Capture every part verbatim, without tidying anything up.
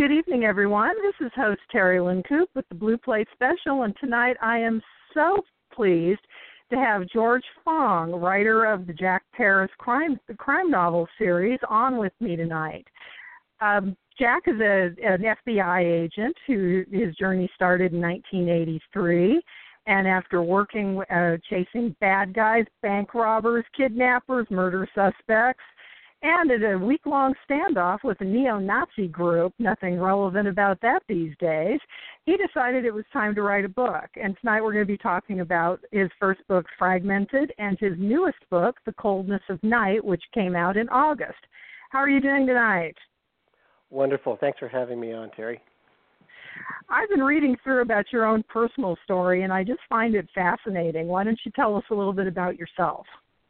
Good evening, everyone. This is host Terry Lynn Coop with the Blue Plate Special, and tonight I am so pleased to have George Fong, writer of the Jack Paris crime the crime novel series, on with me tonight. Um, Jack is a, an F B I agent who his journey started in nineteen eighty-three, and after working uh, chasing bad guys, bank robbers, kidnappers, murder suspects, and at a week-long standoff with a neo-Nazi group, nothing relevant about that these days, he decided it was time to write a book. And tonight we're going to be talking about his first book, Fragmented, and his newest book, The Coldness of Night, which came out in August. How are you doing tonight? Wonderful. Thanks for having me on, Terry. I've been reading through about your own personal story, and I just find it fascinating. Why don't you tell us a little bit about yourself?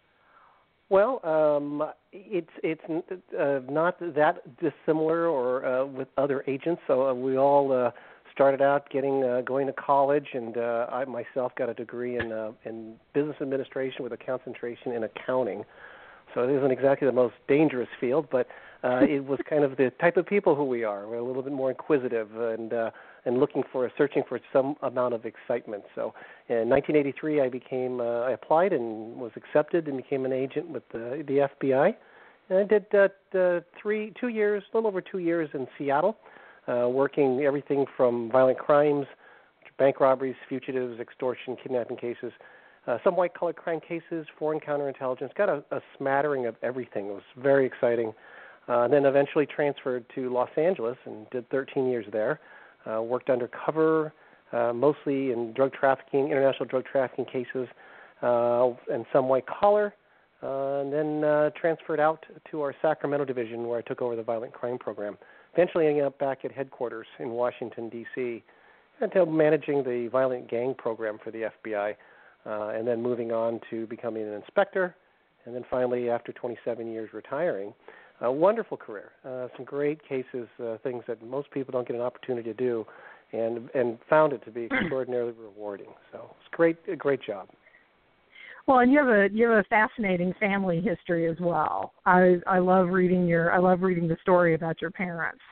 Well, um, it's it's uh, not that dissimilar or uh, with other agents. So uh, we all uh, started out getting uh, going to college, and uh, I myself got a degree in uh, in business administration with a concentration in accounting. So it isn't exactly the most dangerous field, but uh, it was kind of the type of people who we are. We're a little bit more inquisitive and uh, and looking for, searching for some amount of excitement. So in nineteen eighty-three, I became, uh, I applied and was accepted and became an agent with the, the F B I. And I did uh, uh, three, two years, a little over two years in Seattle, uh, working everything from violent crimes, bank robberies, fugitives, extortion, kidnapping cases, Uh, some white-collar crime cases, foreign counterintelligence, got a, a smattering of everything. It was very exciting. Uh, and then eventually transferred to Los Angeles and did thirteen years there. Uh, worked undercover, uh, mostly in drug trafficking, international drug trafficking cases, uh, and some white-collar. Uh, and then uh, transferred out to our Sacramento division where I took over the violent crime program. Eventually ending up back at headquarters in Washington, D C, until managing the violent gang program for the F B I. Uh, and then moving on to becoming an inspector, and then finally, after twenty-seven years, retiring. A wonderful career, uh, some great cases, uh, things that most people don't get an opportunity to do, and and found it to be extraordinarily rewarding. So it's great, a great job. Well, and you have a you have a fascinating family history as well. I I love reading your I love reading the story about your parents.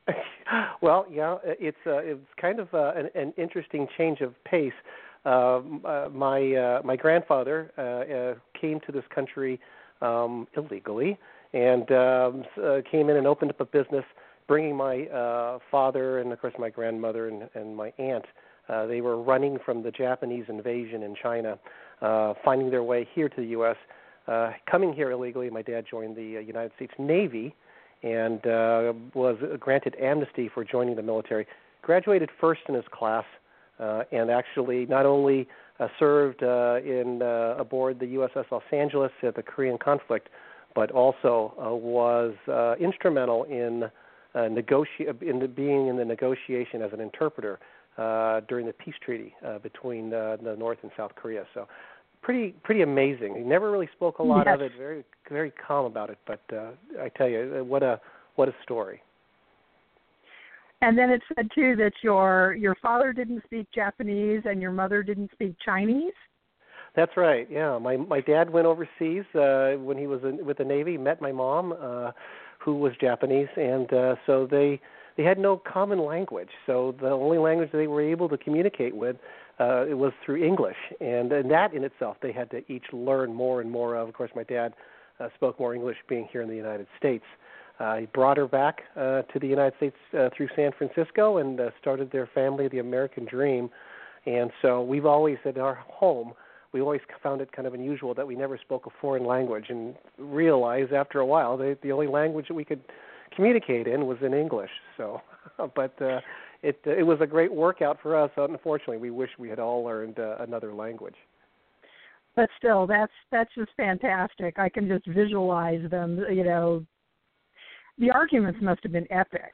Well, yeah, it's uh, it's kind of uh, an, an interesting change of pace. Uh, uh, my uh, my grandfather uh, uh, came to this country um, illegally and um, uh, came in and opened up a business, bringing my uh, father and, of course, my grandmother and, and my aunt. Uh, they were running from the Japanese invasion in China, uh, finding their way here to the U S Uh, coming here illegally, my dad joined the uh, United States Navy and uh, was granted amnesty for joining the military. Graduated first in his class. Uh, and actually not only uh, served uh, in uh, aboard the U S S Los Angeles at the Korean conflict, but also uh, was uh, instrumental in uh, negoti- in the, being in the negotiation as an interpreter uh, during the peace treaty uh, between uh, the North and South Korea. So, pretty pretty amazing. He never really spoke a lot yes. of it. Very very calm about it. But uh, I tell you, what a what a story. And then it said, too, that your your father didn't speak Japanese and your mother didn't speak Chinese? That's right, yeah. My my dad went overseas uh, when he was in, with the Navy, met my mom, uh, who was Japanese, and uh, so they they had no common language. So the only language they were able to communicate with uh, it was through English. And, and that in itself they had to each learn more and more of. Of course, my dad uh, spoke more English being here in the United States. Uh, he brought her back uh, to the United States uh, through San Francisco and uh, started their family, the American Dream. And so we've always, at our home, we always found it kind of unusual that we never spoke a foreign language and realized after a while that the only language that we could communicate in was in English. So, but uh, it it was a great workout for us. Unfortunately, we wish we had all learned uh, another language. But still, that's that's just fantastic. I can just visualize them, you know. The arguments must have been epic.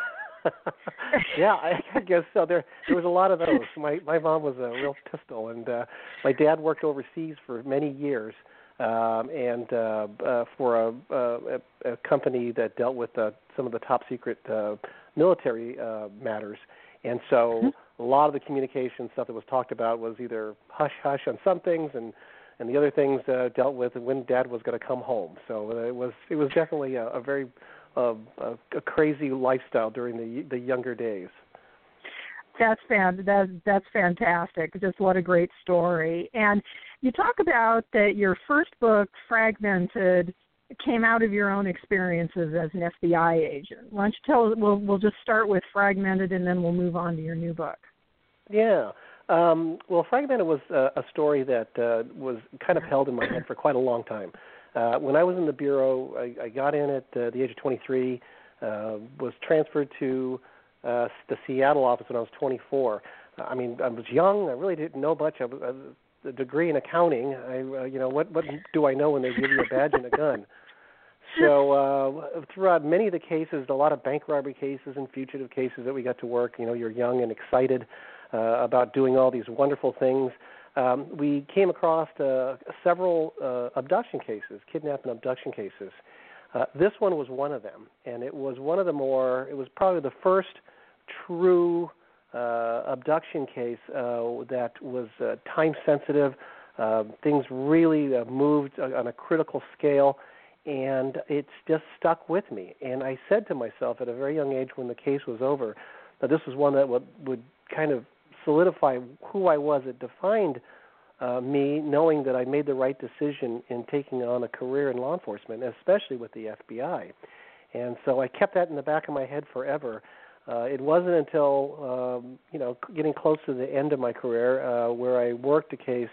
Yeah, I, I guess so. There, there was a lot of those. My my mom was a real pistol, and uh, my dad worked overseas for many years, um, and uh, uh, for a, a, a company that dealt with uh, some of the top secret uh, military uh, matters. And so mm-hmm. a lot of the communication stuff that was talked about was either hush hush on some things, and and the other things uh, dealt with when Dad was going to come home. So it was it was definitely a, a very a, a, a crazy lifestyle during the the younger days. That's fan. That, that's fantastic. Just what a great story. And you talk about that your first book, Fragmented, came out of your own experiences as an F B I agent. Why don't you tell us? We'll we'll just start with Fragmented, and then we'll move on to your new book. Yeah. Um, well, Fragmented was uh, a story that uh, was kind of held in my head for quite a long time. Uh, when I was in the Bureau, I, I got in at uh, the age of twenty-three, uh, was transferred to uh, the Seattle office when I was twenty-four. Uh, I mean, I was young. I really didn't know much. I was, uh, a degree in accounting. I, uh, you know, what what do I know when they give you a badge and a gun? So uh, throughout many of the cases, a lot of bank robbery cases and fugitive cases that we got to work, you know, you're young and excited uh, about doing all these wonderful things. Um, we came across uh, several uh, abduction cases, kidnap and abduction cases. Uh, this one was one of them, and it was one of the more, it was probably the first true uh, abduction case uh, that was uh, time sensitive. Uh, things really uh, moved on a critical scale, and it's just stuck with me. And I said to myself at a very young age when the case was over that this was one that would, would kind of solidify who I was. It defined uh, me, knowing that I made the right decision in taking on a career in law enforcement, especially with the F B I. And so I kept that in the back of my head forever. Uh, it wasn't until, um, you know, getting close to the end of my career uh, where I worked a case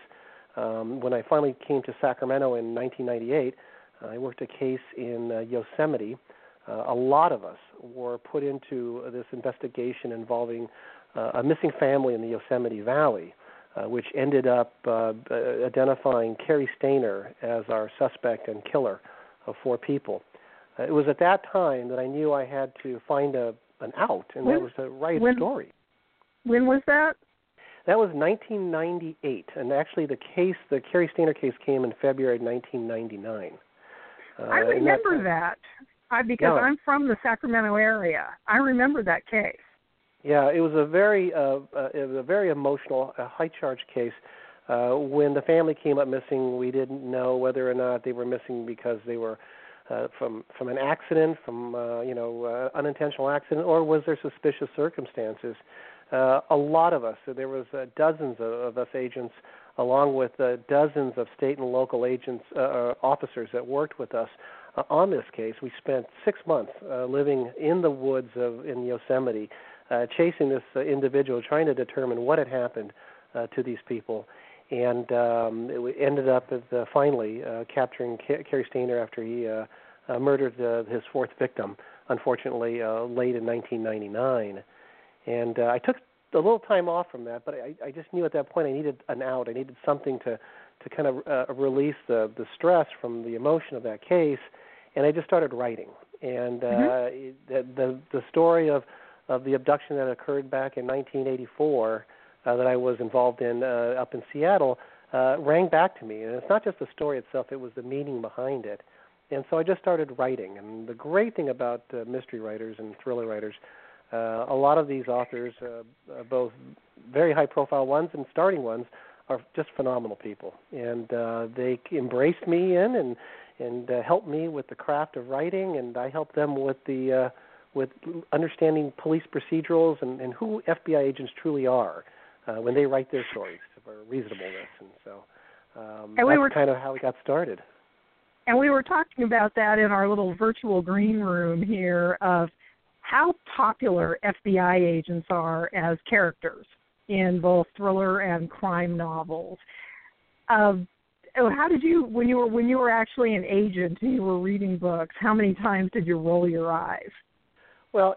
um, when I finally came to Sacramento in nineteen ninety-eight. I worked a case in uh, Yosemite. Uh, a lot of us were put into this investigation involving uh, a missing family in the Yosemite Valley, uh, which ended up uh, identifying Cary Stayner as our suspect and killer of four people. Uh, it was at that time that I knew I had to find a, an out, and when, that was to write when, a story. When was that? That was nineteen ninety-eight, and actually the case, the Cary Stayner case, came in February nineteen ninety-nine. Uh, I remember that, that I, because yeah. I'm from the Sacramento area. I remember that case. Yeah, it was a very, uh, uh, it was a very emotional, uh, high-charge case. Uh, when the family came up missing, we didn't know whether or not they were missing because they were uh, from from an accident, from uh, you know uh, unintentional accident, or was there suspicious circumstances. Uh, a lot of us, so there was uh, dozens of, of us agents, along with uh, dozens of state and local agents, uh, uh, officers that worked with us uh, on this case. We spent six months uh, living in the woods of in Yosemite, uh, chasing this uh, individual, trying to determine what had happened uh, to these people. And um, it ended up with, uh, finally uh, capturing C- Cary Stayner after he uh, uh, murdered uh, his fourth victim, unfortunately, uh, late in nineteen ninety-nine. And uh, I took a little time off from that, but I, I just knew at that point I needed an out. I needed something to, to kind of uh, release the, the stress from the emotion of that case, and I just started writing. And uh, mm-hmm. the, the the story of, of the abduction that occurred back in nineteen eighty-four uh, that I was involved in uh, up in Seattle uh, rang back to me. And it's not just the story itself, it was the meaning behind it. And so I just started writing. And the great thing about uh, mystery writers and thriller writers, Uh, a lot of these authors, uh, uh, both very high-profile ones and starting ones, are just phenomenal people, and uh, they embraced me in and and uh, helped me with the craft of writing, and I helped them with the uh, with understanding police procedurals and, and who F B I agents truly are uh, when they write their stories for reasonableness, and so um, and we that's were, kind of how we got started. And we were talking about that in our little virtual green room here of how popular F B I agents are as characters in both thriller and crime novels. Uh, how did you, when you were when you were actually an agent and you were reading books, how many times did you roll your eyes? Well,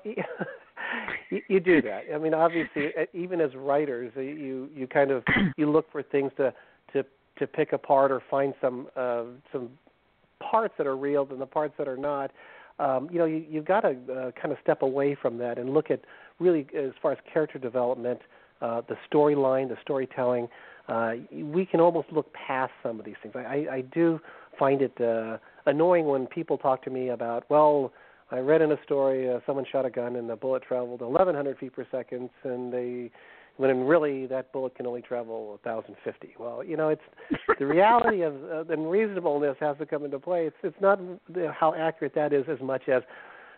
you, you do that. I mean, obviously, even as writers, you you kind of you look for things to to, to pick apart or find some uh, some parts that are real and the parts that are not. Um, you know, you, you've got to uh, kind of step away from that and look at really, as far as character development, uh, the storyline, the storytelling. Uh, we can almost look past some of these things. I, I, I do find it uh, annoying when people talk to me about, well, I read in a story uh, someone shot a gun and the bullet traveled eleven hundred feet per second, and they, when in really that bullet can only travel one thousand fifty. Well, you know, it's the reality of uh, and reasonableness has to come into play. It's it's not how accurate that is as much as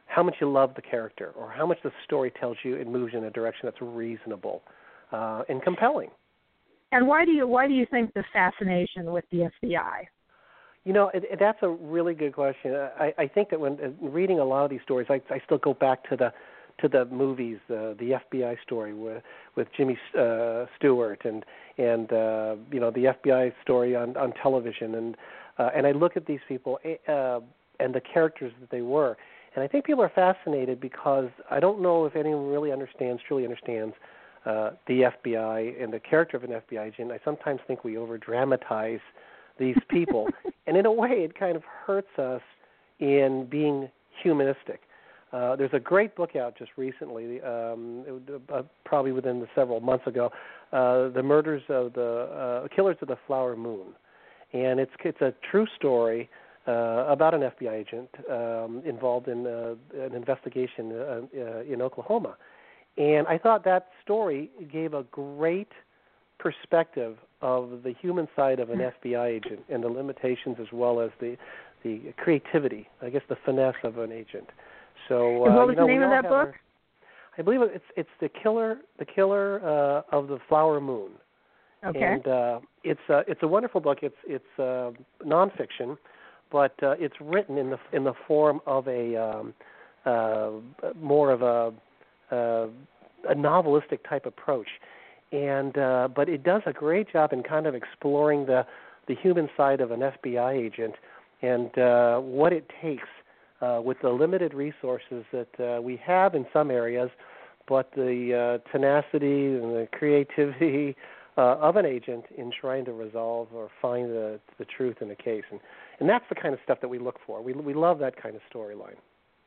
how much you love the character or how much the story tells you it moves in a direction that's reasonable uh, and compelling. And why do you why do you think the fascination with the F B I? You know, it, it, that's a really good question. I, I think that when uh, reading a lot of these stories, I, I still go back to the to the movies, uh, the F B I story with with Jimmy uh, Stewart, and and uh, you know the F B I story on, on television, and uh, and I look at these people uh, and the characters that they were, and I think people are fascinated because I don't know if anyone really understands, truly understands. Uh, the F B I and the character of an F B I agent. I sometimes think we over-dramatize these people, and in a way it kind of hurts us in being humanistic. Uh, there's a great book out just recently, um, it, uh, probably within the several months ago, uh, The Murders of the uh, Killers of the Flower Moon, and it's it's a true story uh, about an F B I agent um, involved in uh, an investigation uh, uh, in Oklahoma. And I thought that story gave a great perspective of the human side of an F B I agent and the limitations as well as the the creativity, I guess the finesse of an agent. So, uh, what was you know, the name of that book? Our, I believe it's it's the killer the killer uh, of the Flower Moon. Okay. And uh, it's uh, it's a wonderful book. It's it's uh, nonfiction, but uh, it's written in the in the form of a um, uh, more of a Uh, a novelistic type approach, and uh, but it does a great job in kind of exploring the the human side of an F B I agent and uh, what it takes uh, with the limited resources that uh, we have in some areas, but the uh, tenacity and the creativity uh, of an agent in trying to resolve or find the the truth in a case, and and that's the kind of stuff that we look for. We we love that kind of storyline.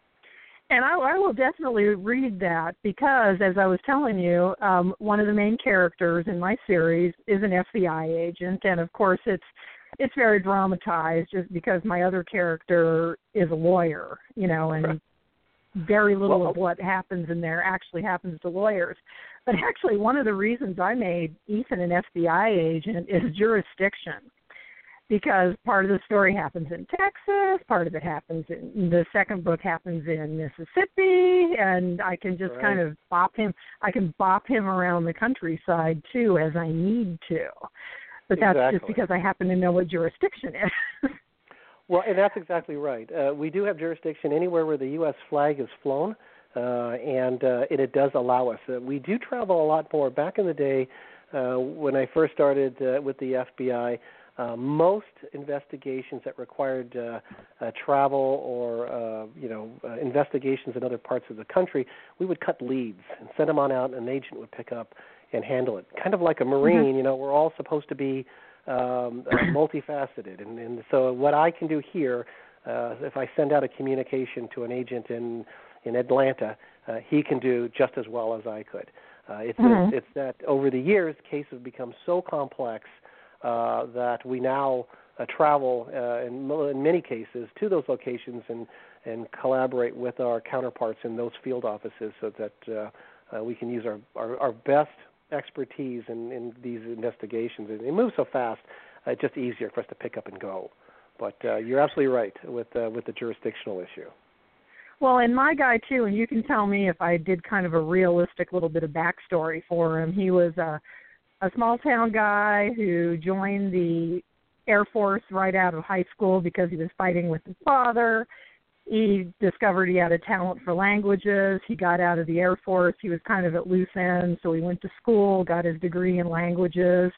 And I, I will definitely read that because, as I was telling you, um, one of the main characters in my series is an F B I agent, and of course it's it's very dramatized just because my other character is a lawyer, you know, and very little well, of what happens in there actually happens to lawyers. But actually, one of the reasons I made Ethan an F B I agent is jurisdiction. Because part of the story happens in Texas, part of it happens in, the second book happens in Mississippi, and I can just right. kind of bop him, I can bop him around the countryside, too, as I need to. But that's exactly. just because I happen to know what jurisdiction is. Well, and that's exactly right. Uh, we do have jurisdiction anywhere where the U S flag is flown, uh, and, uh, and it does allow us. Uh, we do travel a lot more. Back in the day, uh, when I first started uh, with the F B I, Uh, most investigations that required uh, uh, travel or uh, you know uh, investigations in other parts of the country, we would cut leads and send them on out, and an agent would pick up and handle it. Kind of like a Marine, mm-hmm. you know, we're all supposed to be um, uh, multifaceted. And, and so what I can do here, uh, if I send out a communication to an agent in in Atlanta, uh, he can do just as well as I could. Uh, it's mm-hmm. a, it's that over the years, cases have become so complex. Uh, that we now uh, travel uh, in, in many cases to those locations and, and collaborate with our counterparts in those field offices so that uh, uh, we can use our, our, our best expertise in, in these investigations. And it moves so fast, uh, it's just easier for us to pick up and go. But uh, you're absolutely right with uh, with the jurisdictional issue. Well, and my guy, too, and you can tell me if I did kind of a realistic little bit of backstory for him. He was a a small-town guy who joined the Air Force right out of high school because he was fighting with his father. He discovered he had a talent for languages. He got out of the Air Force. He was kind of at loose ends, so he went to school, got his degree in languages,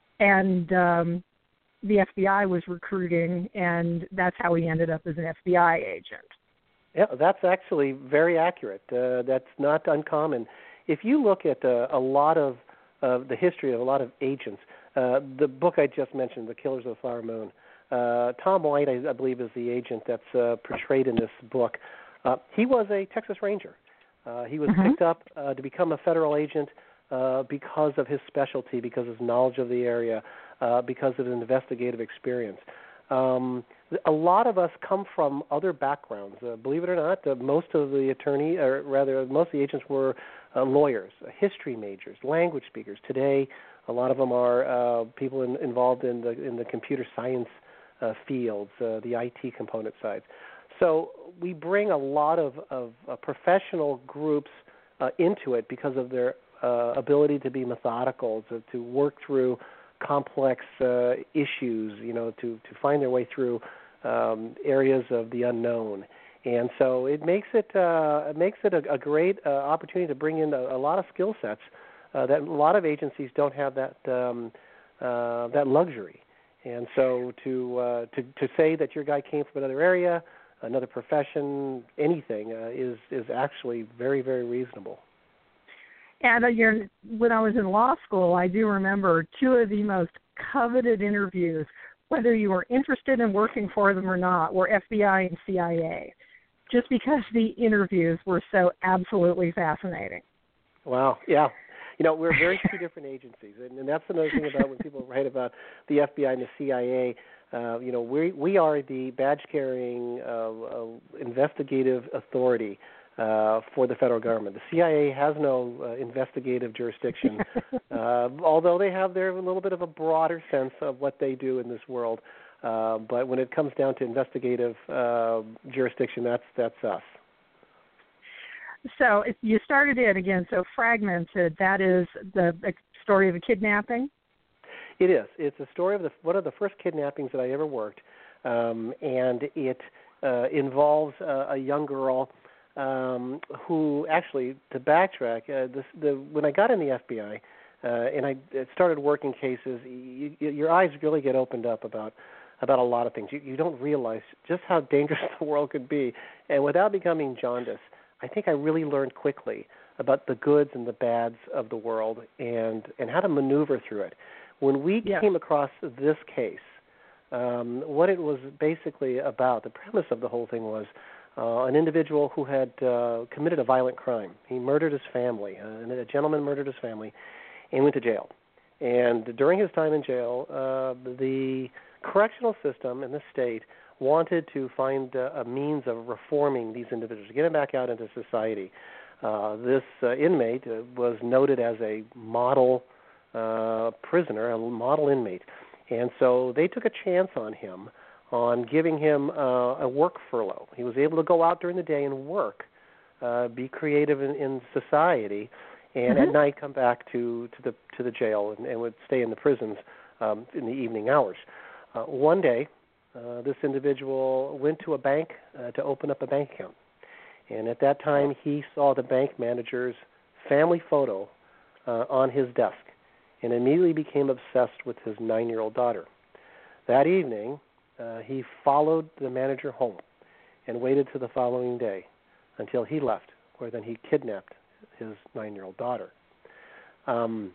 and um, the F B I was recruiting, and that's how he ended up as an F B I agent. Yeah, that's actually very accurate. Uh, that's not uncommon. If you look at uh, a lot of Uh, the history of a lot of agents. Uh, the book I just mentioned, The Killers of the Flower Moon, uh, Tom White, I, I believe, is the agent that's uh, portrayed in this book. Uh, he was a Texas Ranger. Uh, he was mm-hmm. picked up uh, to become a federal agent uh, because of his specialty, because of his knowledge of the area, uh, because of his investigative experience. Um, a lot of us come from other backgrounds. Uh, believe it or not, uh, most of the attorney, or rather, most of the agents were uh, lawyers, uh, history majors, language speakers. Today, a lot of them are uh, people in, involved in the in the computer science uh, fields, uh, the I T component sides. So we bring a lot of, of uh, professional groups uh, into it because of their uh, ability to be methodical, to, to work through complex uh, issues, you know, to, to find their way through um, areas of the unknown. And so it makes it uh, it makes it a, a great uh, opportunity to bring in a, a lot of skill sets uh, that a lot of agencies don't have that um, uh, that luxury. And so to, uh, to to say that your guy came from another area, another profession, anything, uh, is is actually very, very reasonable. And uh, you're, when I was in law school, I do remember two of the most coveted interviews, whether you were interested in working for them or not, were F B I and C I A, just because the interviews were so absolutely fascinating. Wow, yeah. You know, we're very two different agencies, and, and that's another thing about when people write about the F B I and the C I A. Uh, you know, we we are the badge-carrying uh, uh, investigative authority uh, for the federal government. The C I A has no uh, investigative jurisdiction, uh, although they have their a little bit of a broader sense of what they do in this world. Uh, but when it comes down to investigative uh, jurisdiction, that's that's us. So if you started it again, so Fragmented, that is the story of a kidnapping? It is. It's a story of the, one of the first kidnappings that I ever worked, um, and it uh, involves uh, a young girl um, who actually, to backtrack, uh, this, the, when I got in the F B I uh, and I started working cases, you, you, your eyes really get opened up about about a lot of things. You, you don't realize just how dangerous the world could be, and without becoming jaundiced, I think I really learned quickly about the goods and the bads of the world and, and how to maneuver through it. When we yeah. came across this case, um, what it was basically about, the premise of the whole thing was uh, an individual who had uh, committed a violent crime. He murdered his family. Uh, a gentleman murdered his family and went to jail. And during his time in jail, uh, the correctional system in the state wanted to find uh, a means of reforming these individuals, to get them back out into society. Uh, this uh, inmate uh, was noted as a model uh, prisoner, a model inmate. And so they took a chance on him on giving him uh, a work furlough. He was able to go out during the day and work, uh, be creative in, in society, and mm-hmm. at night come back to, to the to the jail and, and would stay in the prisons um, in the evening hours. Uh, one day, Uh, this individual went to a bank uh, to open up a bank account. And at that time, he saw the bank manager's family photo uh, on his desk and immediately became obsessed with his nine-year-old daughter. That evening, uh, he followed the manager home and waited to the following day until he left, where then he kidnapped his nine-year-old daughter. Um,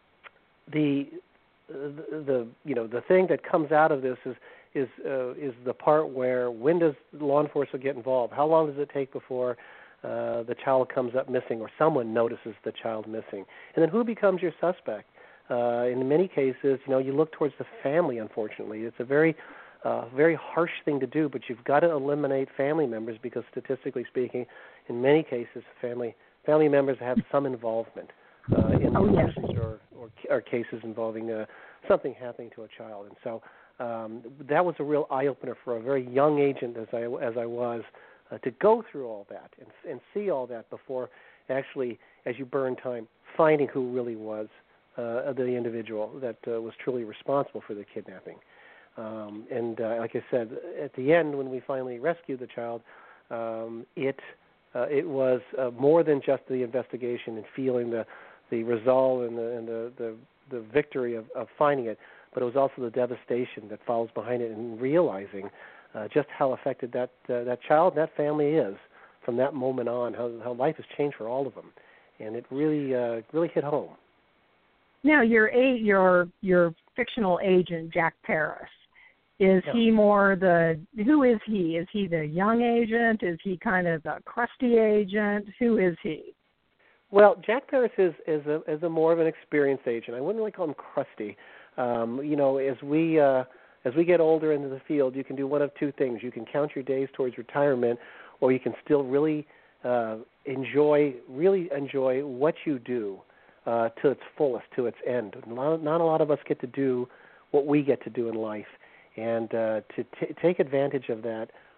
the, the, the, you know, the thing that comes out of this is is uh, is the part where when does law enforcement get involved? How long does it take before uh, the child comes up missing or someone notices the child missing? And then who becomes your suspect? Uh, in many cases, you know, you look towards the family, unfortunately. It's a very, uh, very harsh thing to do, but you've got to eliminate family members because statistically speaking, in many cases, family family members have some involvement uh, in the oh, yes. or, or, or cases involving uh, something happening to a child. And so Um, that was a real eye-opener for a very young agent as I, as I was uh, to go through all that and, and see all that before actually, as you burn time, finding who really was uh, the individual that uh, was truly responsible for the kidnapping. Um, and uh, like I said, at the end when we finally rescued the child, um, it, uh, it was uh, more than just the investigation and feeling the, the resolve and the, and the, the, the victory of, of finding it, but it was also the devastation that follows behind it and realizing uh, just how affected that uh, that child and that family is from that moment on, how, how life has changed for all of them. And it really uh, really hit home. Now, your, your, your fictional agent, Jack Paris, is yeah. he more the, who is he? Is he the young agent? Is he kind of the crusty agent? Who is he? Well, Jack Paris is, is, a, is a more of an experienced agent. I wouldn't really call him crusty. Um, you know, as we uh, as we get older into the field, you can do one of two things. You can count your days towards retirement, or you can still really uh, enjoy really enjoy what you do uh, to its fullest, to its end. Not, not a lot of us get to do what we get to do in life, and uh, to t- take advantage of that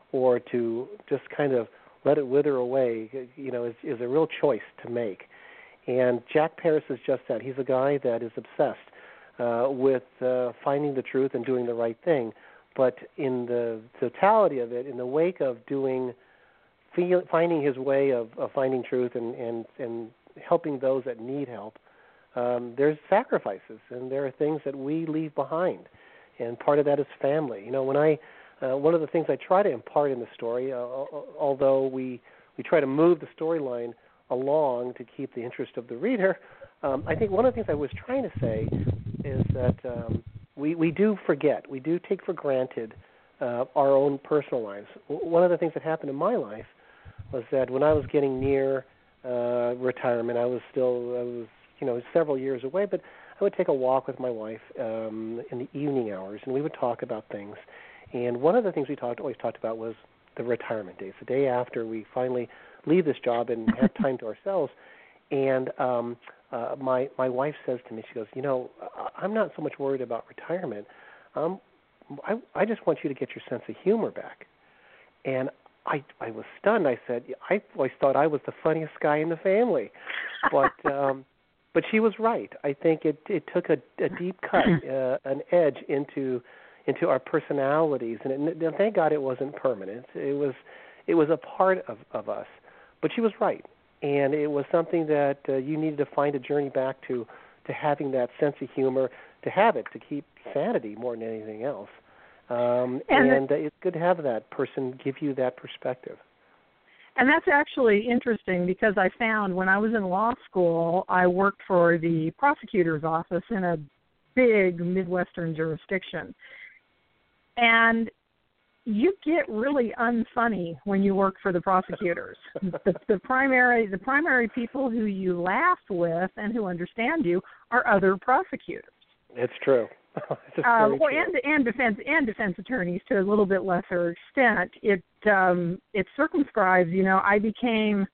or to just kind of let it wither away, you know, is, is a real choice to make. And Jack Paris is just that. He's a guy that is obsessed uh, with uh, finding the truth and doing the right thing. But in the totality of it, in the wake of doing, feel, finding his way of, of finding truth and, and, and helping those that need help, um, there's sacrifices, and there are things that we leave behind. And part of that is family. You know, when I, uh, one of the things I try to impart in the story, uh, although we, we try to move the storyline along to keep the interest of the reader, um, I think one of the things I was trying to say is that um, we, we do forget, we do take for granted uh, our own personal lives. One of the things that happened in my life was that when I was getting near uh, retirement, I was still, I was, you know, several years away, but I would take a walk with my wife um, in the evening hours, and we would talk about things. And one of the things we talked always talked about was the retirement days, the day after we finally leave this job and have time to ourselves. And um, uh, my my wife says to me, she goes, you know, I'm not so much worried about retirement. Um, I, I just want you to get your sense of humor back. And I I was stunned. I said, I always thought I was the funniest guy in the family. But um, but she was right. I think it, it took a, a deep cut, uh, an edge into into our personalities. And it, thank God it wasn't permanent. It was it was a part of, of us. But she was right. And it was something that uh, you needed to find a journey back to, to having that sense of humor, to have it, to keep sanity more than anything else. Um, and and uh, it's good to have that person give you that perspective. And that's actually interesting because I found when I was in law school, I worked for the prosecutor's office in a big Midwestern jurisdiction. And you get really unfunny when you work for the prosecutors. the, the primary the primary people who you laugh with and who understand you are other prosecutors. It's true. it's um, well, true. and and defense and defense attorneys to a little bit lesser extent. It um, it circumscribes. You know, I became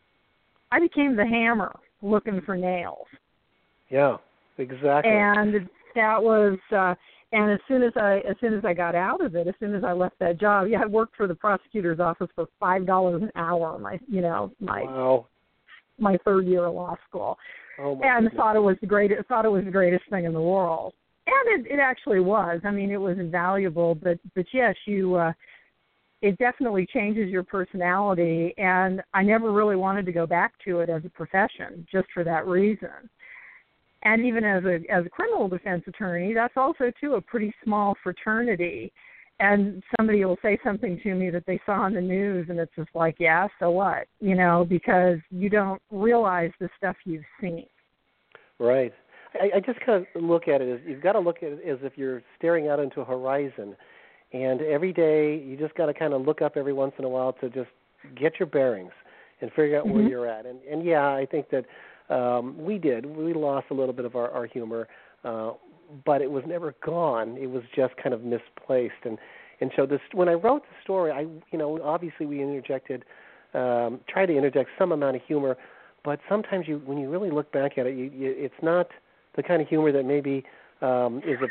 I became the hammer looking for nails. Yeah, exactly. And that was. Uh, And as soon as I as soon as I got out of it, as soon as I left that job, yeah, I worked for the prosecutor's office for five dollars an hour. My you know my wow. my third year of law school, oh my and goodness. thought it was the greatest thought it was the greatest thing in the world. And it, it actually was. I mean, it was invaluable. But but yes, you uh, it definitely changes your personality. And I never really wanted to go back to it as a profession, just for that reason. And even as a as a criminal defense attorney, that's also, too, a pretty small fraternity. And somebody will say something to me that they saw on the news, and it's just like, yeah, so what? You know, because you don't realize the stuff you've seen. Right. I, I just kind of look at it as you've got to look at it as if you're staring out into a horizon. And every day you just got to kind of look up every once in a while to just get your bearings and figure out mm-hmm. where you're at. And, and, yeah, I think that Um, we did. We lost a little bit of our, our humor, uh, but it was never gone. It was just kind of misplaced. And and so this, when I wrote the story, I you know obviously we interjected, um, tried to interject some amount of humor, but sometimes you when you really look back at it, you, you, it's not the kind of humor that maybe um, is a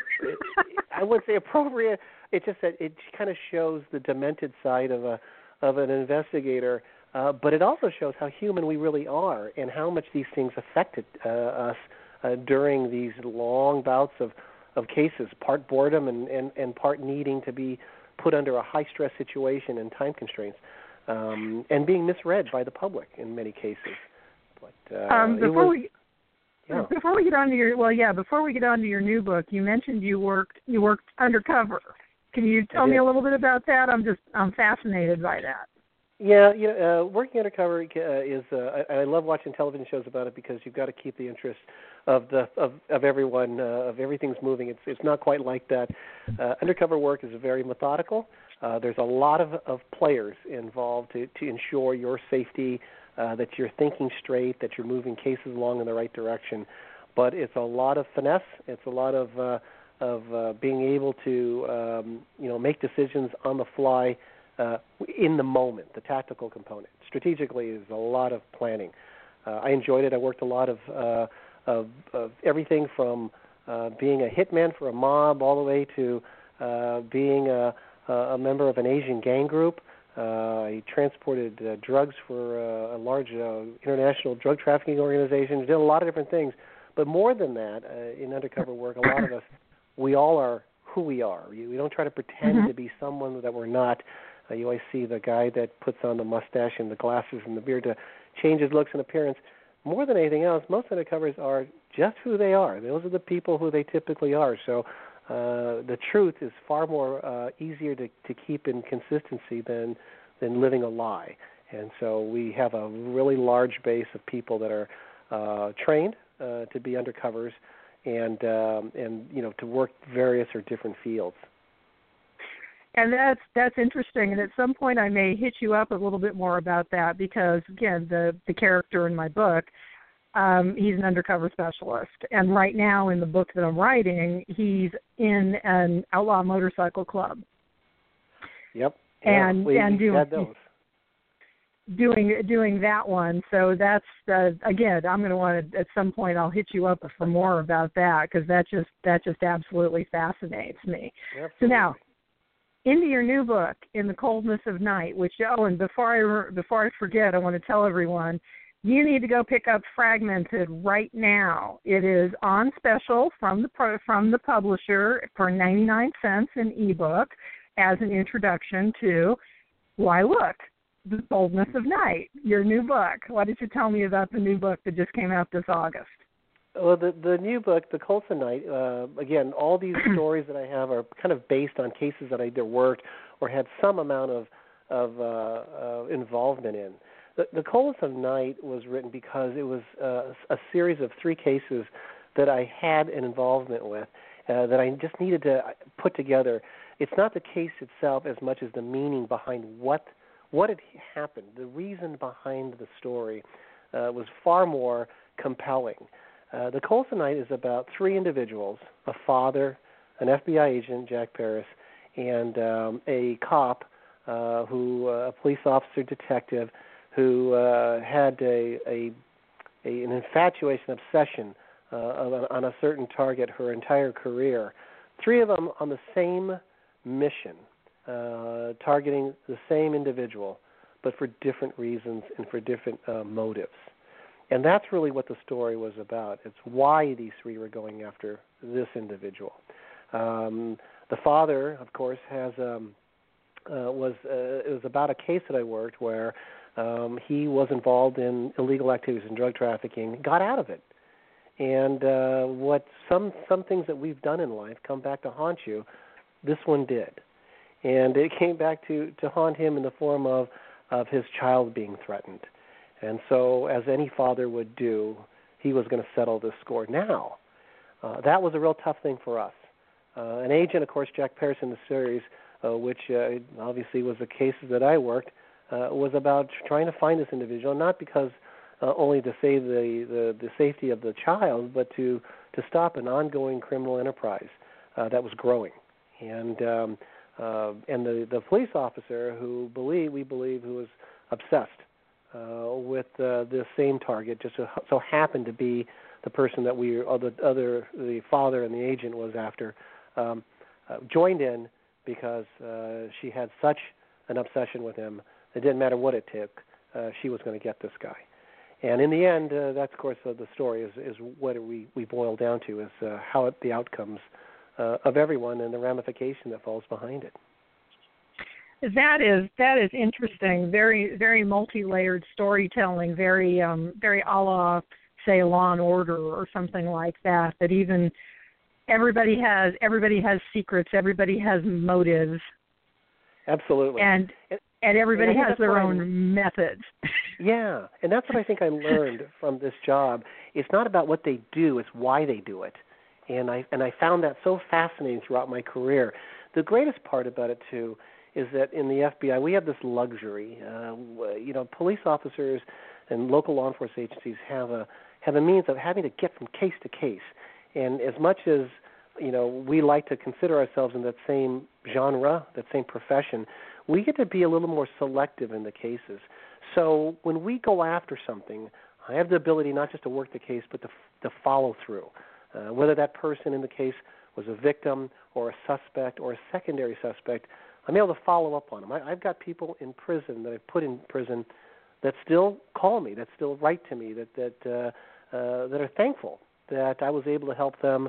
I wouldn't say appropriate. It's just that it kind of shows the demented side of a of an investigator. Uh, but it also shows how human we really are and how much these things affected uh, us uh, during these long bouts of, of cases, part boredom and, and, and part needing to be put under a high-stress situation and time constraints, um, and being misread by the public in many cases. But uh, um, before was, we yeah. before we get on to your well, yeah, before we get on to your new book, you mentioned you worked you worked undercover. Can you tell me a little bit about that? I'm just I'm fascinated by that. Yeah, you know, uh, working undercover uh, is. Uh, I, I love watching television shows about it because you've got to keep the interest of the of, of everyone, uh, of everything's moving. It's it's not quite like that. Uh, undercover work is very methodical. Uh, there's a lot of, of players involved to, to ensure your safety, uh, that you're thinking straight, that you're moving cases along in the right direction. But it's a lot of finesse. It's a lot of uh, of uh, being able to um, you know make decisions on the fly. Uh, in the moment, the tactical component. Strategically is a lot of planning. Uh, I enjoyed it. I worked a lot of, uh, of, of everything from uh, being a hitman for a mob all the way to uh, being a, a member of an Asian gang group. Uh, I transported uh, drugs for uh, a large uh, international drug trafficking organization. Did a lot of different things. But more than that, uh, in undercover work, a lot of us, we all are who we are. We, we don't try to pretend mm-hmm. to be someone that we're not. Uh, you always see the guy that puts on the mustache and the glasses and the beard to change his looks and appearance. More than anything else, most undercovers are just who they are. Those are the people who they typically are. So uh, the truth is far more uh, easier to, to keep in consistency than than living a lie. And so we have a really large base of people that are uh, trained uh, to be undercovers and um, and you know to work various or different fields. And that's that's interesting. And at some point, I may hit you up a little bit more about that because, again, the the character in my book, um, he's an undercover specialist. And right now, in the book that I'm writing, he's in an outlaw motorcycle club. Yep. And yeah, we, and we doing had those. doing doing that one. So that's uh, again, I'm going to want to at some point I'll hit you up for more about that because that just that just absolutely fascinates me. Absolutely. So now, into your new book, In the Coldness of Night, which, oh, and before I, before I forget, I want to tell everyone, you need to go pick up Fragmented right now. It is on special from the from the publisher for ninety-nine cents an ebook as an introduction to Why Look, The Coldness of Night, your new book. Why don't you tell me about the new book that just came out this August? Well, the the new book, The Coldness of Night, uh, again, all these stories that I have are kind of based on cases that I either worked or had some amount of of uh, uh, involvement in. The, the Coldness of Night was written because it was uh, a series of three cases that I had an involvement with uh, that I just needed to put together. It's not the case itself as much as the meaning behind what what had happened. The reason behind the story uh, was far more compelling. Uh, the Coldness of Night is about three individuals, a father, an F B I agent, Jack Paris, and um, a cop, uh, who uh, a police officer detective, who uh, had a, a, a an infatuation, obsession uh, on, on a certain target her entire career. Three of them on the same mission, uh, targeting the same individual, but for different reasons and for different uh, motives. And that's really what the story was about. It's why these three were going after this individual. Um, the father, of course, has um, uh, was uh, it was about a case that I worked where um, he was involved in illegal activities and drug trafficking, got out of it. And uh, what some some things that we've done in life come back to haunt you. This one did, and it came back to, to haunt him in the form of of his child being threatened. And so, as any father would do, he was going to settle this score. Now, uh, that was a real tough thing for us. Uh, an agent, of course, Jack Paris in the series, uh, which uh, obviously was the cases that I worked, uh, was about trying to find this individual, not because uh, only to save the, the, the safety of the child, but to, to stop an ongoing criminal enterprise uh, that was growing. And um, uh, and the, the police officer who believe we believe who was obsessed Uh, with uh, the same target, just so, so happened to be the person that we, or the other, the father and the agent was after, um, uh, joined in because uh, she had such an obsession with him. It didn't matter what it took. Uh, she was going to get this guy. And in the end, uh, that's, of course, uh, the story is, is what we, we boil down to, is uh, how it, the outcomes uh, of everyone and the ramification that falls behind it. That is that is interesting. Very very multi-layered storytelling. Very um, very a la, say, Law and Order or something like that. That even everybody has everybody has secrets. Everybody has motives. Absolutely. And and everybody and has their own I, methods. Yeah, and that's what I think I learned from this job. It's not about what they do; it's why they do it. And I and I found that so fascinating throughout my career. The greatest part about it too is that in the F B I we have this luxury. Uh, you know, police officers and local law enforcement agencies have a have a means of having to get from case to case. And as much as you know, we like to consider ourselves in that same genre, that same profession, we get to be a little more selective in the cases. So when we go after something, I have the ability not just to work the case, but to, to follow through. Uh, whether that person in the case was a victim or a suspect or a secondary suspect, I'm able to follow up on them. I, I've got people in prison that I've put in prison that still call me, that still write to me, that that uh, uh, that are thankful that I was able to help them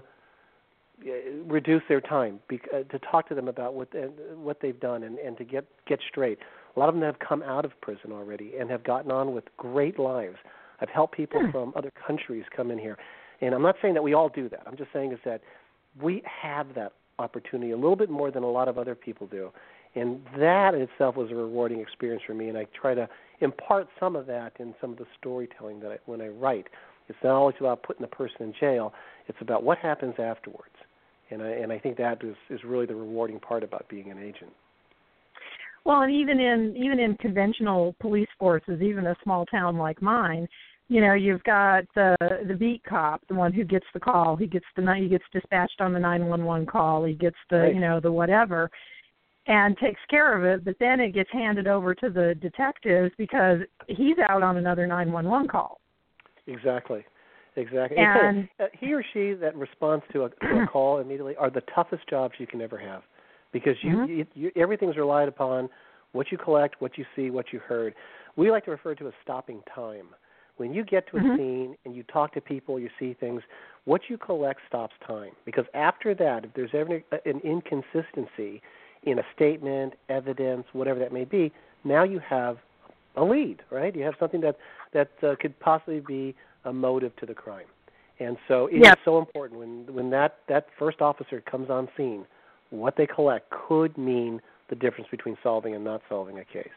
reduce their time, be, uh, to talk to them about what uh, what they've done and, and to get, get straight. A lot of them have come out of prison already and have gotten on with great lives. I've helped people hmm. from other countries come in here. And I'm not saying that we all do that. I'm just saying is that we have that opportunity a little bit more than a lot of other people do. And that in itself was a rewarding experience for me, and I try to impart some of that in some of the storytelling that I, when I write. It's not always about putting the person in jail. It's about what happens afterwards. And I, and I think that is, is really the rewarding part about being an agent. Well, and even in even in conventional police forces, even a small town like mine, you know, you've got the the beat cop, the one who gets the call. He gets the he gets dispatched on the nine one one call. He gets the right. you know the whatever, and takes care of it. But then it gets handed over to the detectives because he's out on another nine one one call. Exactly, exactly. And uh, he or she that responds to a, to a call immediately are the toughest jobs you can ever have. Because you, mm-hmm. you, you, everything's relied upon what you collect, what you see, what you heard. We like to refer to as stopping time. When you get to a mm-hmm. scene and you talk to people, you see things, what you collect stops time. Because after that, if there's ever an inconsistency in a statement, evidence, whatever that may be, now you have a lead, right? You have something that, that uh, could possibly be a motive to the crime. And so it yep. is so important when, when that, that first officer comes on scene, what they collect could mean the difference between solving and not solving a case.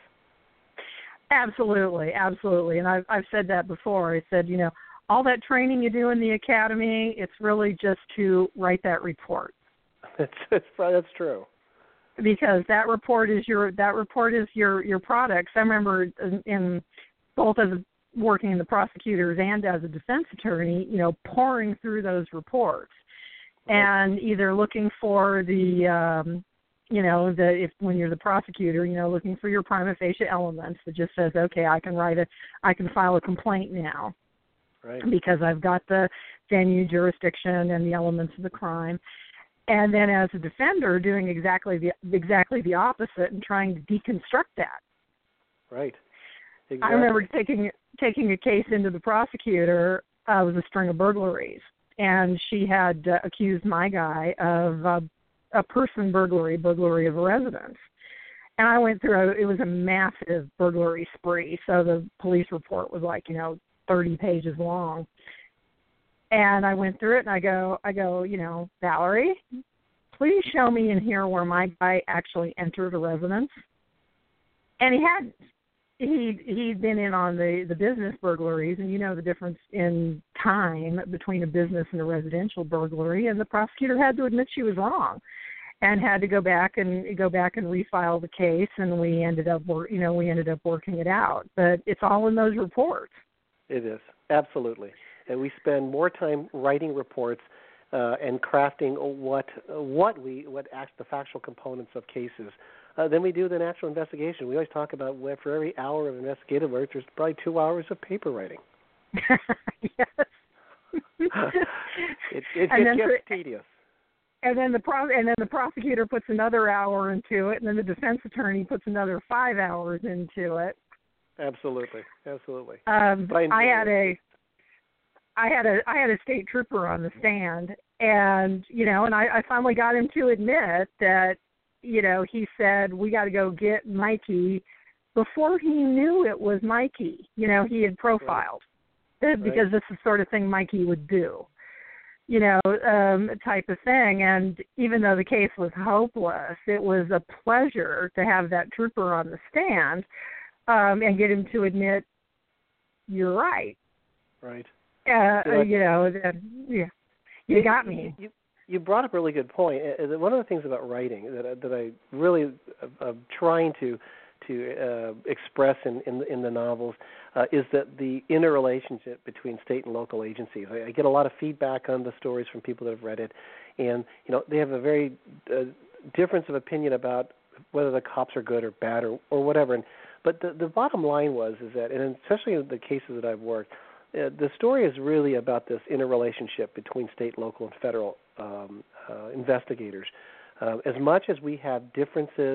Absolutely, absolutely. And I've, I've said that before. I said, you know, all that training you do in the academy, it's really just to write that report. That's, that's, that's true. Because that report is your that report is your, your products. I remember in, in both as a, working in the prosecutors and as a defense attorney, you know, pouring through those reports. And either looking for the, um, you know, the if when you're the prosecutor, you know, looking for your prima facie elements that just says, okay, I can write a, I can file a complaint now, right? Because I've got the venue, jurisdiction, and the elements of the crime. And then as a defender, doing exactly the exactly the opposite and trying to deconstruct that. Right. Exactly. I remember taking taking a case into the prosecutor. Uh, it was a string of burglaries. And she had uh, accused my guy of uh, a person burglary, burglary of a residence. And I went through, a, it was a massive burglary spree. So the police report was like, you know, thirty pages long. And I went through it and I go, I go, you know, Valerie, please show me in here where my guy actually entered a residence. And he hadn't. He he'd been in on the, the business burglaries, and you know the difference in time between a business and a residential burglary. And the prosecutor had to admit she was wrong, and had to go back and go back and refile the case. And we ended up, you know, we ended up working it out. But it's all in those reports. It is absolutely, and we spend more time writing reports uh, and crafting what what we what act, the factual components of cases. Uh, than we do the actual investigation. We always talk about where for every hour of investigative work, there's probably two hours of paper writing. Yes. it it, it gets for, tedious. And then the pro- and then the prosecutor puts another hour into it, and then the defense attorney puts another five hours into it. Absolutely, absolutely. Um, I, I had a, I had a, I had a state trooper on the stand, and you know, and I, I finally got him to admit that. You know, he said, we got to go get Mikey before he knew it was Mikey. You know, he had profiled right. because right. this is the sort of thing Mikey would do, you know, um, type of thing. And even though the case was hopeless, it was a pleasure to have that trooper on the stand um, and get him to admit, you're right. Right. Uh, you know, you know uh, yeah, you got me. You, You brought up a really good point. One of the things about writing that that I really am trying to to uh, express in, in in the novels uh, is that the interrelationship between state and local agencies. I, I get a lot of feedback on the stories from people that have read it, and you know they have a very uh, difference of opinion about whether the cops are good or bad or, or whatever. And but the the bottom line was is that, and especially in the cases that I've worked, uh, the story is really about this interrelationship between state, local, and federal um, uh, investigators. Uh, as much as we have differences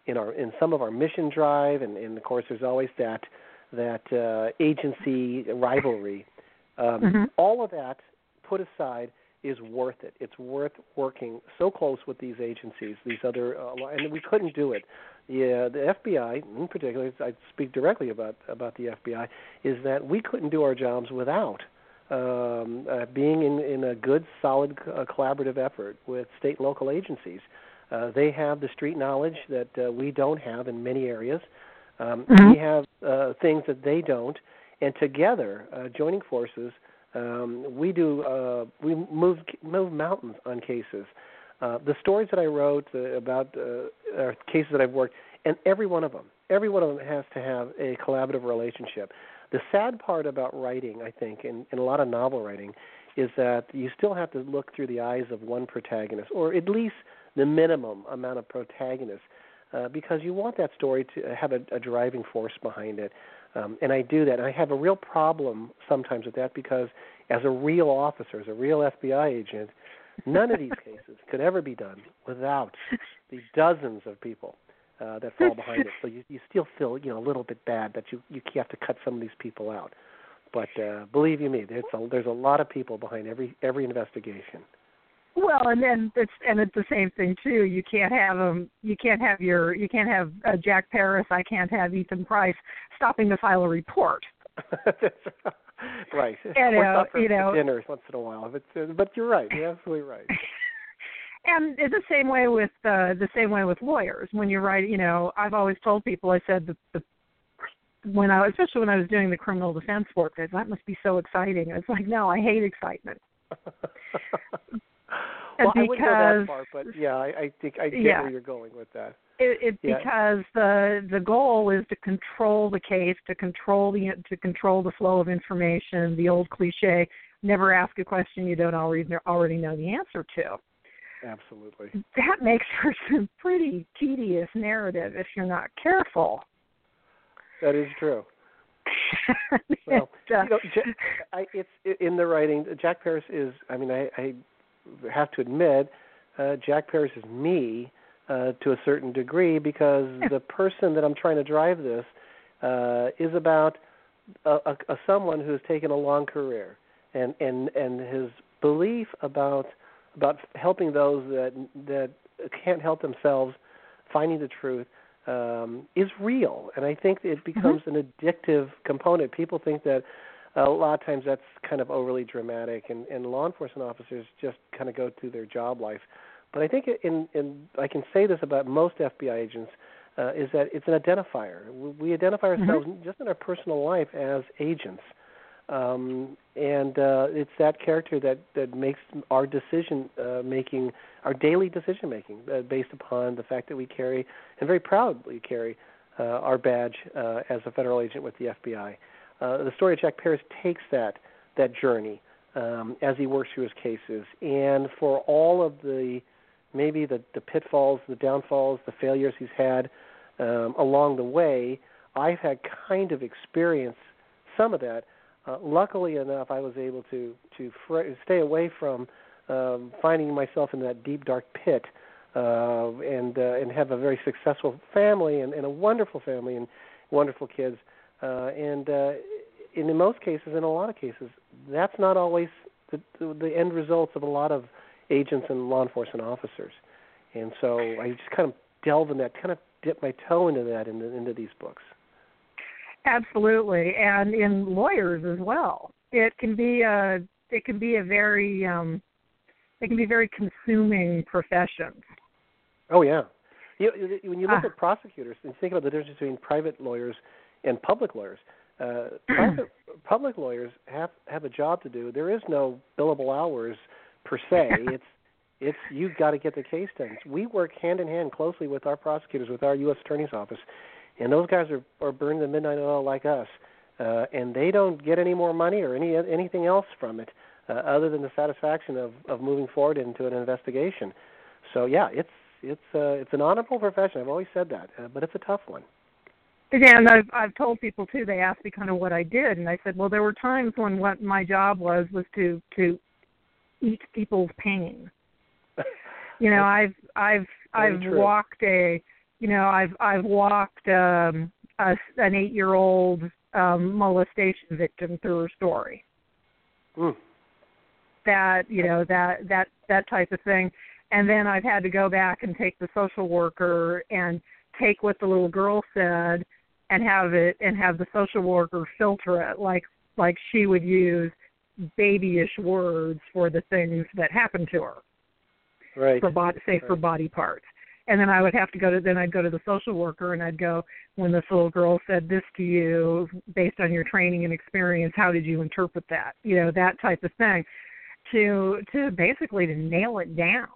in our in some of our mission drive, and, and of course there's always that that uh, agency rivalry. Um, mm-hmm. All of that put aside is worth it. It's worth working so close with these agencies, these other, uh, and we couldn't do it. Yeah, the F B I, in particular, I speak directly about about the F B I, is that we couldn't do our jobs without um, uh, being in, in a good, solid uh, collaborative effort with state and local agencies. Uh, they have the street knowledge that uh, we don't have in many areas. Um, mm-hmm. We have uh, things that they don't, and together, uh, joining forces, um, we do uh, we move move mountains on cases. Uh, the stories that I wrote uh, about uh, are cases that I've worked, and every one of them, every one of them has to have a collaborative relationship. The sad part about writing, I think, in, in a lot of novel writing, is that you still have to look through the eyes of one protagonist, or at least the minimum amount of protagonists, uh, because you want that story to have a, a driving force behind it. Um, and I do that. And I have a real problem sometimes with that because as a real officer, as a real F B I agent, none of these cases could ever be done without the dozens of people uh, that fall behind it. So you, you still feel, you know, a little bit bad that you, you have to cut some of these people out. But uh, believe you me, there's a, there's a lot of people behind every every investigation. Well, and then it's and it's the same thing too. You can't have um you can't have your you can't have uh, Jack Paris. I can't have Ethan Price stopping to file a report. Right. And, or uh, stop for you know, dinners once in a while. But uh, but you're right. You're absolutely right. And it's the same way with uh, the same way with lawyers. When you write, you know, I've always told people. I said the, the when I especially when I was doing the criminal defense work, that that must be so exciting. It's like, no, I hate excitement. Well, because, I wouldn't go that far, but yeah, I, I think I get yeah. where you're going with that. It, it's yeah. because the the goal is to control the case, to control the to control the flow of information. The old cliche: never ask a question you don't already already know the answer to. Absolutely. That makes for some pretty tedious narrative if you're not careful. That is true. Well, uh, you know, I, it's in the writing. Jack Paris is. I mean, I. I have to admit, uh, Jack Paris is me uh, to a certain degree because the person that I'm trying to drive this uh, is about a, a, a someone who's taken a long career, and, and, and his belief about about helping those that that can't help themselves, finding the truth, um, is real, and I think it becomes mm-hmm. an addictive component. People think that. Uh, a lot of times that's kind of overly dramatic, and, and law enforcement officers just kind of go through their job life. But I think, in, in I can say this about most F B I agents, uh, is that it's an identifier. We identify ourselves mm-hmm. just in our personal life as agents, um, and uh, it's that character that, that makes our decision uh, making, our daily decision making, uh, based upon the fact that we carry, and very proudly carry, uh, our badge uh, as a federal agent with the F B I. Uh, the story of Jack Paris takes that that journey um, as he works through his cases, and for all of the maybe the, the pitfalls, the downfalls, the failures he's had um, along the way, I've had kind of experienced some of that. Uh, luckily enough, I was able to to fr- stay away from um, finding myself in that deep, dark pit, uh, and uh, and have a very successful family and, and a wonderful family and wonderful kids. Uh, and uh, in, in most cases, in a lot of cases, that's not always the, the, the end results of a lot of agents and law enforcement officers. And so I just kind of delve in that, kind of dip my toe into that, into, into these books. Absolutely, and in lawyers as well. It can be a it can be a very um, it can be very consuming profession. Oh yeah, you, when you look uh, at prosecutors and think about the difference between private lawyers and public lawyers, uh, private, public lawyers have have a job to do. There is no billable hours per se. It's it's you've got to get the case done. We work hand in hand closely with our prosecutors, with our U S Attorney's Office, and those guys are, are burning the midnight oil like us, uh, and they don't get any more money or any anything else from it uh, other than the satisfaction of, of moving forward into an investigation. So yeah, it's it's uh, it's an honorable profession. I've always said that, uh, but it's a tough one. Yeah, and I've I've told people too. They asked me kind of what I did, and I said, well, there were times when what my job was was to to eat people's pain. You know, I've I've I've true. walked a you know, I've I've walked um, a, an eight-year-old um, molestation victim through her story. Mm. That you know that that that type of thing, and then I've had to go back and take the social worker and take what the little girl said and have it and have the social worker filter it like like she would use babyish words for the things that happened to her. Right. For body, say right. for body parts. And then I would have to go to, then I'd go to the social worker and I'd go, when this little girl said this to you, based on your training and experience, how did you interpret that? You know, that type of thing. To, to basically to nail it down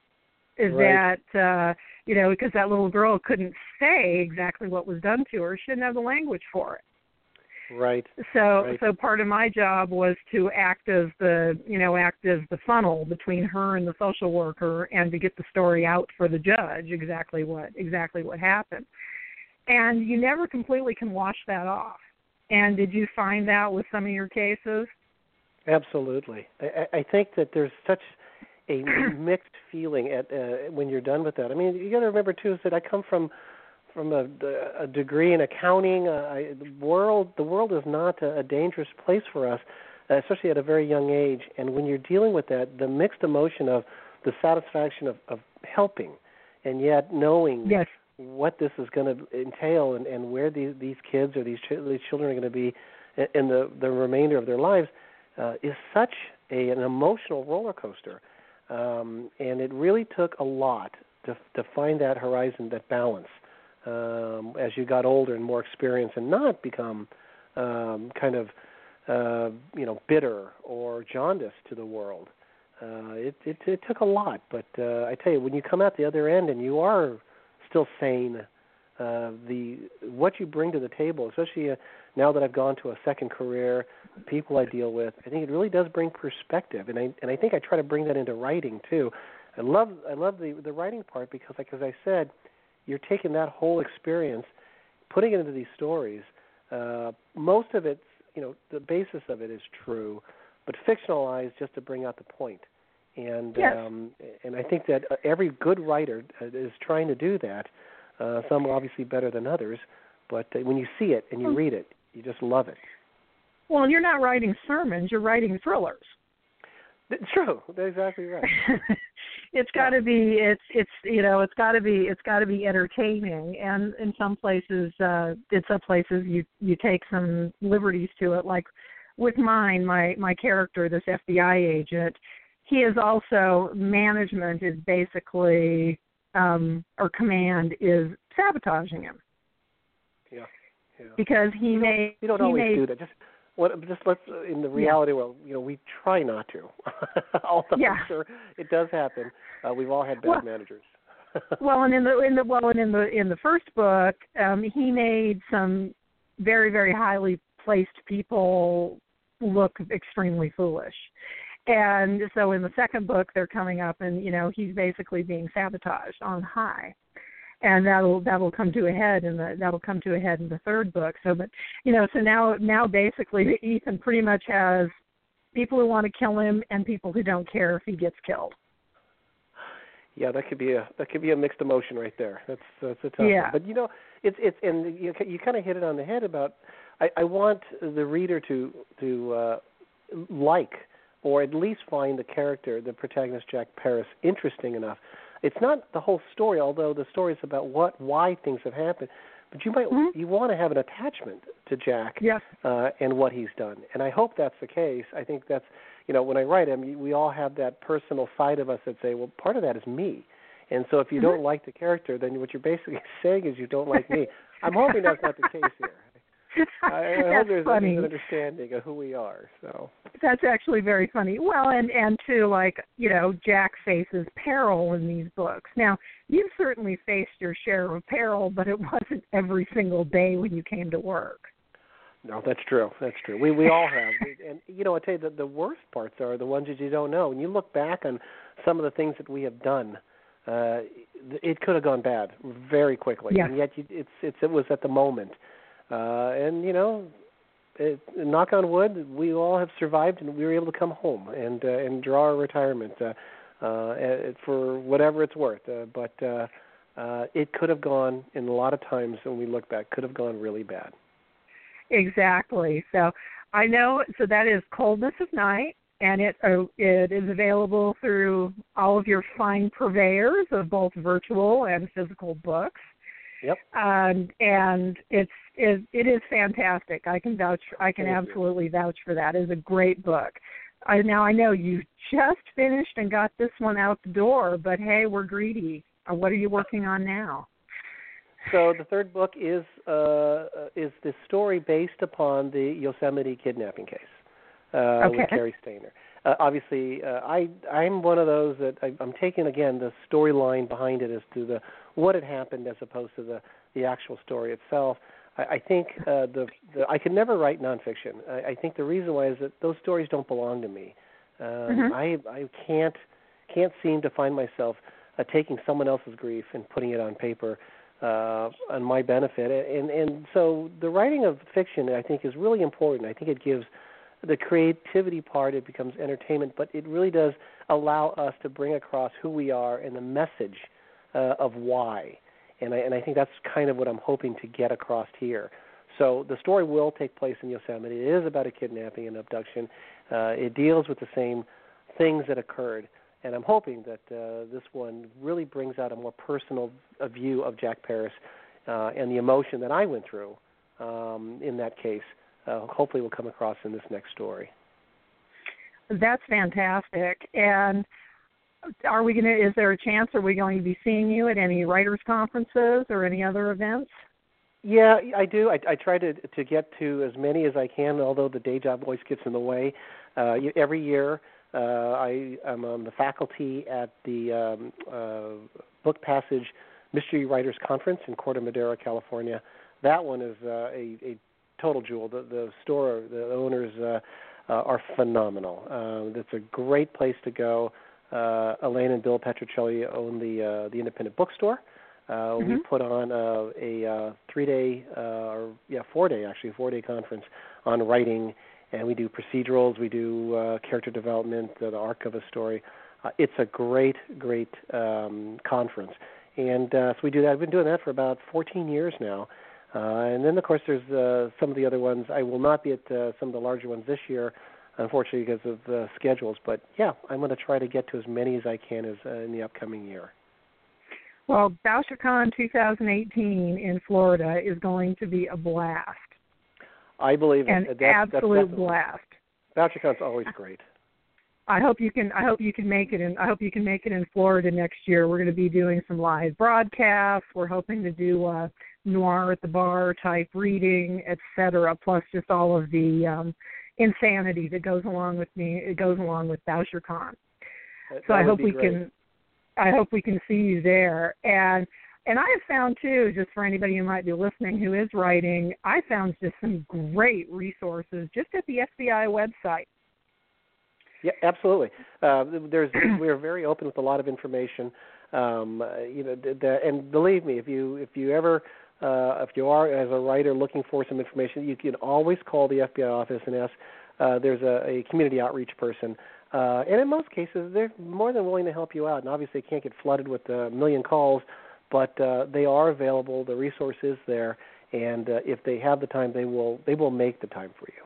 is right. that, uh, you know, because that little girl couldn't say exactly what was done to her. She didn't have the language for it. Right. So, right. so part of my job was to act as the, you know, act as the funnel between her and the social worker, and to get the story out for the judge exactly what exactly what happened. And you never completely can wash that off. And did you find that with some of your cases? Absolutely. I, I think that there's such a mixed feeling at uh, when you're done with that. I mean, you got to remember too is that I come from. From a, a degree in accounting, uh, I, the world the world is not a, a dangerous place for us, uh, especially at a very young age. And when you're dealing with that, the mixed emotion of the satisfaction of, of helping, and yet knowing yes. what this is going to entail, and, and where these these kids or these, ch- these children are going to be in the, the remainder of their lives, uh, is such a, an emotional roller coaster. Um, and it really took a lot to to find that horizon, that balance. Um, as you got older and more experienced, and not become um, kind of uh, you know bitter or jaundiced to the world. Uh, it, it it took a lot, but uh, I tell you, when you come out the other end and you are still sane, uh, the what you bring to the table, especially uh, now that I've gone to a second career, the people I deal with, I think it really does bring perspective, and I and I think I try to bring that into writing too. I love I love the the writing part because, like as I said, you're taking that whole experience, putting it into these stories. Uh, most of it, you know, the basis of it is true, but fictionalized just to bring out the point. And yes. um, and I think that every good writer is trying to do that. Uh, some obviously better than others, but when you see it and you read it, you just love it. Well, you're not writing sermons; you're writing thrillers. It's true. That's exactly right. It's got to be. It's it's you know. It's got to be. It's got to be entertaining. And in some places, uh, in some places, you you take some liberties to it. Like with mine, my my character, this F B I agent, he is also management is basically um, or command is sabotaging him. Yeah. Yeah. Because he you made. You don't he always made, do that. Just. What, just let's in the reality world, you know, we try not to. Although yeah. I'm sure it does happen. Uh, we've all had bad well, managers. well, and in the in the well, and in the in the first book, um, he made some very very highly placed people look extremely foolish, and so in the second book, they're coming up, and you know, he's basically being sabotaged on high. And that'll that'll come to a head in the that'll come to a head in the third book. So, but you know, so now now basically Ethan pretty much has people who want to kill him and people who don't care if he gets killed. Yeah, that could be a that could be a mixed emotion right there. That's that's a tough yeah. one. But you know, it's it's and you you kind of hit it on the head about. I, I want the reader to to uh, like or at least find the character, the protagonist Jack Paris, interesting enough. It's not the whole story, although the story is about what, why things have happened. But you might, mm-hmm. you want to have an attachment to Jack yes. uh, and what he's done, and I hope that's the case. I think that's, you know, when I write him, we all have that personal side of us that say, well, part of that is me. And so if you mm-hmm. don't like the character, then what you're basically saying is you don't like me. I'm hoping that's not the case here. I, I hope there's, there's an understanding of who we are. So that's actually very funny. Well, and and too, like, you know, Jack faces peril in these books. Now, you've certainly faced your share of peril, but it wasn't every single day when you came to work. No, that's true. That's true. We we all have. And you know, I tell you, the the worst parts are the ones that you don't know. When you look back on some of the things that we have done, uh, it could have gone bad very quickly, yeah. and yet you, it's it's it was at the moment. Uh, and, you know, it, knock on wood, we all have survived and we were able to come home and uh, and draw our retirement uh, uh, for whatever it's worth. Uh, but uh, uh, it could have gone, in a lot of times when we look back, could have gone really bad. Exactly. So I know, so that is Coldness of Night, and it uh, it is available through all of your fine purveyors of both virtual and physical books. Yep. Um, and it's it, it is fantastic. I can vouch. I can Thank absolutely you. vouch for that. It's a great book. I, now I know you just finished and got this one out the door, but hey, we're greedy. Uh, what are you working on now? So the third book is uh, is the story based upon the Yosemite kidnapping case uh, okay. with Cary Stayner. Uh, obviously, uh, I I'm one of those that I, I'm taking again the storyline behind it as to the what had happened as opposed to the, the actual story itself. I, I think uh, the, the I could never write nonfiction. I, I think the reason why is that those stories don't belong to me. Um, mm-hmm. I I can't can't seem to find myself uh, taking someone else's grief and putting it on paper. Uh, on my benefit, and and so the writing of fiction, I think, is really important. I think it gives the creativity part; it becomes entertainment, but it really does allow us to bring across who we are and the message uh, of why. And I and I think that's kind of what I'm hoping to get across here. So the story will take place in Yosemite. It is about a kidnapping and abduction. Uh, it deals with the same things that occurred. And I'm hoping that uh, this one really brings out a more personal a view of Jack Paris uh, and the emotion that I went through um, in that case. Uh, hopefully will come across in this next story. That's fantastic. And are we going to, is there a chance, are we going to be seeing you at any writers' conferences or any other events? Yeah, I do. I, I try to to get to as many as I can, although the day job always gets in the way. Uh, every year, Uh, I am on the faculty at the um, uh, Book Passage Mystery Writers Conference in Corte Madera, California. That one is uh, a, a total jewel. The, the store, the owners uh, uh, are phenomenal. Uh, it's a great place to go. Uh, Elaine and Bill Petrocelli own the uh, the independent bookstore. Uh, mm-hmm. We put on uh, a uh, three-day, uh, or yeah, four-day actually, four-day conference on writing. And we do procedurals, we do uh, character development, uh, the arc of a story. Uh, it's a great, great um, conference. And uh, so we do that. I've been doing that for about fourteen years now. Uh, and then, of course, there's uh, some of the other ones. I will not be at uh, some of the larger ones this year, unfortunately, because of the schedules. But, yeah, I'm going to try to get to as many as I can as uh, in the upcoming year. Well, BoucherCon twenty eighteen in Florida is going to be a blast. I believe An it. That's, absolute that's blast. BoucherCon's always great. I hope you can. I hope you can make it in. I hope you can make it in Florida next year. We're going to be doing some live broadcasts. We're hoping to do uh, noir at the bar type reading, et cetera. Plus, just all of the um, insanity that goes along with me. It goes along with BoucherCon. That, so that I hope we great. can. I hope we can see you there. And and I have found too, just for anybody who might be listening who is writing, I found just some great resources just at the F B I website. Yeah, absolutely. Uh, there's we're very open with a lot of information. Um, you know, the, the, and believe me, if you if you ever uh, if you are as a writer looking for some information, you can always call the F B I office and ask. Uh, there's a, a community outreach person, uh, and in most cases, they're more than willing to help you out. And obviously, they can't get flooded with a million calls, but uh, they are available. The resource is there, and uh, if they have the time, they will they will make the time for you.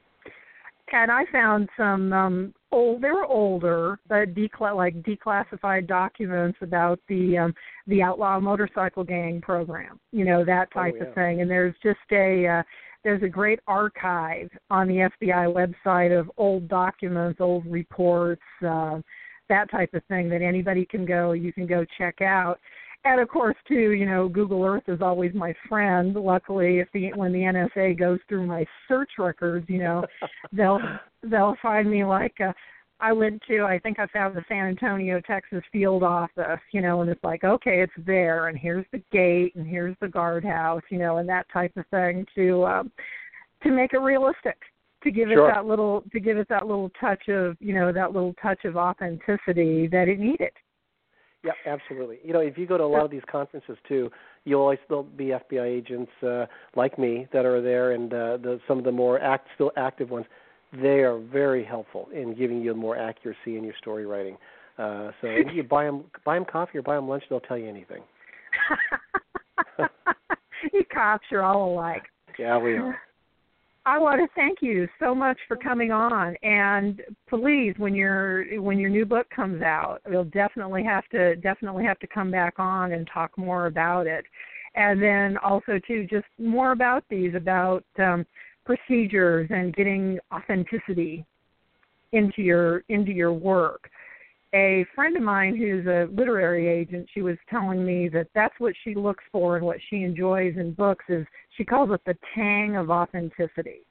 And I found some um, old, they were older, but decla- like declassified documents about the um, the outlaw motorcycle gang program, you know, that type oh, yeah. of thing. And there's just a uh, there's a great archive on the F B I website of old documents, old reports, uh, that type of thing that anybody can go, you can go check out. And of course, too, you know, Google Earth is always my friend. Luckily, if the when the N S A goes through my search records, you know, they'll they'll find me like uh, I went to. I think I found the San Antonio, Texas field office, you know, and it's like, okay, it's there, and here's the gate, and here's the guardhouse, you know, and that type of thing to um, to make it realistic, to give Sure. it that little to give it that little touch of, you know, that little touch of authenticity that it needed. Yeah, absolutely. You know, if you go to a lot of these conferences too, you'll always still be F B I agents uh, like me that are there, and uh, the, some of the more act, still active ones. They are very helpful in giving you more accuracy in your story writing. Uh, so you buy them, buy them coffee or buy them lunch, they'll tell you anything. You cops are all alike. Yeah, we are. I want to thank you so much for coming on, and please, when your when your new book comes out, you'll definitely have to definitely have to come back on and talk more about it, and then also too just more about these about um, procedures and getting authenticity into your into your work. A friend of mine who's a literary agent, she was telling me that that's what she looks for and what she enjoys in books is she calls it the tang of authenticity.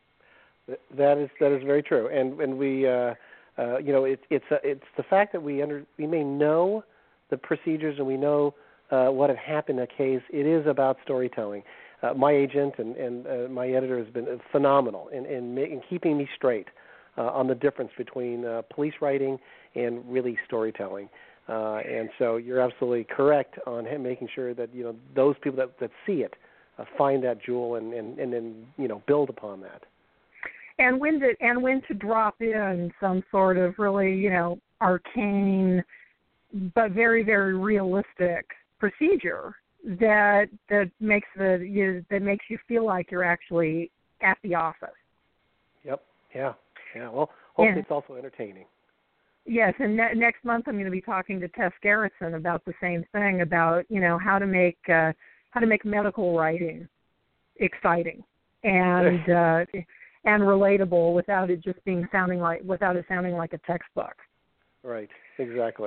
That is that is very true, and and we uh, uh, you know it, it's uh, it's the fact that we under we may know the procedures and we know uh, what had happened in a case. It is about storytelling. Uh, my agent and and uh, my editor has been phenomenal in in, in keeping me straight uh, on the difference between uh, police writing and really storytelling. Uh, and so you're absolutely correct on him making sure that you know those people that, that see it uh, find that jewel and, and, and then you know build upon that. And when to and when to drop in some sort of really you know arcane but very very realistic procedure that that makes the you, that makes you feel like you're actually at the office. Yep. Yeah. Yeah. Well, hopefully and, it's also entertaining. Yes, and ne- next month I'm going to be talking to Tess Garrison about the same thing, about you know how to make uh, how to make medical writing exciting and uh, and relatable without it just being sounding like without it sounding like a textbook. Right. Exactly.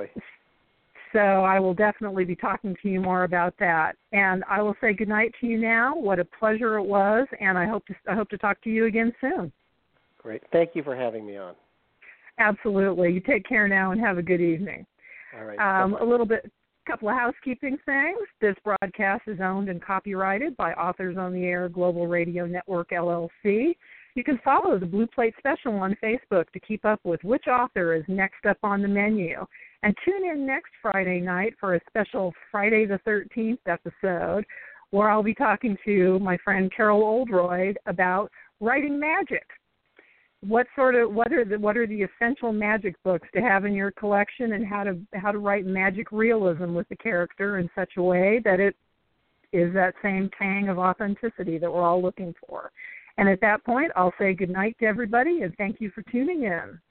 So I will definitely be talking to you more about that, and I will say goodnight to you now. What a pleasure it was, and I hope to I hope to talk to you again soon. Great. Thank you for having me on. Absolutely. You take care now and have a good evening. All right. Um, a little bit, couple of housekeeping things. This broadcast is owned and copyrighted by Authors on the Air Global Radio Network, L L C. You can follow the Blue Plate Special on Facebook to keep up with which author is next up on the menu. And tune in next Friday night for a special Friday the thirteenth episode where I'll be talking to my friend Carol Oldroyd about writing magic. What sort of what are the what are the essential magic books to have in your collection, and how to how to write magic realism with the character in such a way that it is that same tang of authenticity that we're all looking for. And at that point, I'll say goodnight to everybody and thank you for tuning in.